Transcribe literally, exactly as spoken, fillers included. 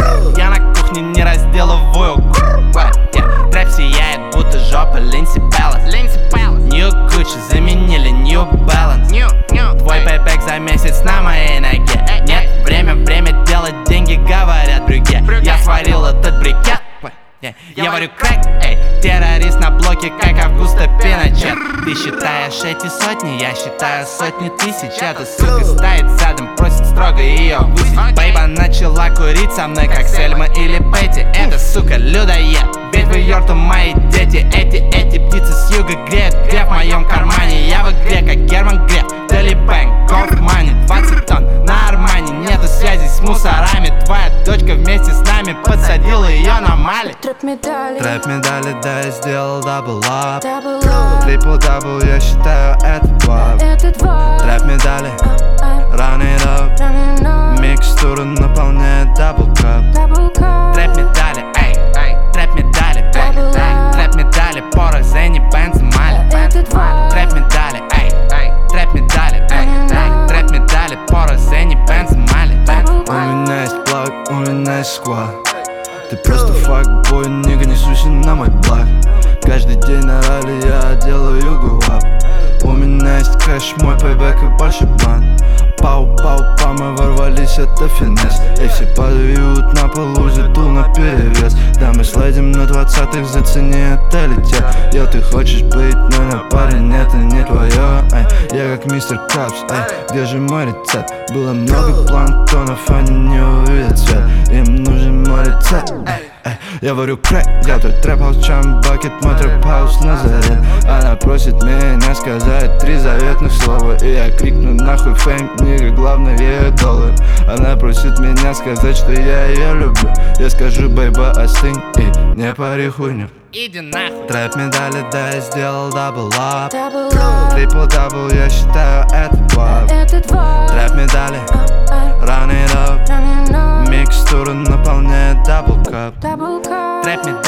Я на кухне не разделываю. Трэп сияет, будто жопа Линдси Беллас. New Gucci заменили New Balance. Твой пейбэк за месяц на моей ноге. Нет, время, время делать деньги, говорят брюге. Я сварил этот брикет. Я варю крэк, эй, террорист на блоке, как Августа Пиночет. Ты считаешь эти сотни, я считаю сотни тысяч. Эта сука стоит задом, просит строго ее высить. Бейба начала курить со мной, как Сельма или Петти. Эта сука людоед, ведь в ее рту мои дети. Эти, эти птицы с юга греют греб в моем кармане. Я в игре, как Герман Греф, Дели Бэнк, Голд Мани, двадцать тонн на Армани. Нету связи с мусорами, твоя дочка вместе с нами подсадила ее на Мали. Трэп медали, Трэп медали, да, я сделал дабл-ап. Трипл-дабл, я считаю, это вап. этот вайб. Трэп медали, run it up. Микстура наполняет дабл-кап. Трэп медали, эй, эй, трэп медали, эй, трэп медали, порох, Зенни, Бенз, Мали. Трэп медали, эй, эй, трэп медали, эй, эй, трэп медали, порох, Зенни, Бенз, Мали. У меня есть блог, у меня есть сквад. Ты просто факбой, нига, не суйся на мой благ. Каждый день на ралли я делаю гуап. У меня есть кэш, мой пейбэк и больше бан. Пау-пау-пау, мы ворвались, это финес. И все падают на полу, зету на перевес. Да, мы слайдим на двадцатых, зацени это летят. Йо, ты хочешь быть, но на парень, это не твое. Ай, я как мистер Капс, ай, где же мой рецепт? Было много планктонов, они не увидят свет. Им нужен мой рецепт. Я варю крэк, я тут трэп-хаус, чамбакет, мой трэп-хаус Назарет. Она просит меня сказать три заветных слова, и я крикну нахуй фейм, нига, главное ее доллар. Она просит меня сказать, что я ее люблю. Я скажу, бейба, остынь и не пари хуйню. Иди нахуй. Трэп медали, да, я сделал дабл-ап. Трипл-дабл, я считаю, это вап. Трэп медали, run it up. Микстура наполняет дабл-кап. Трэп медали.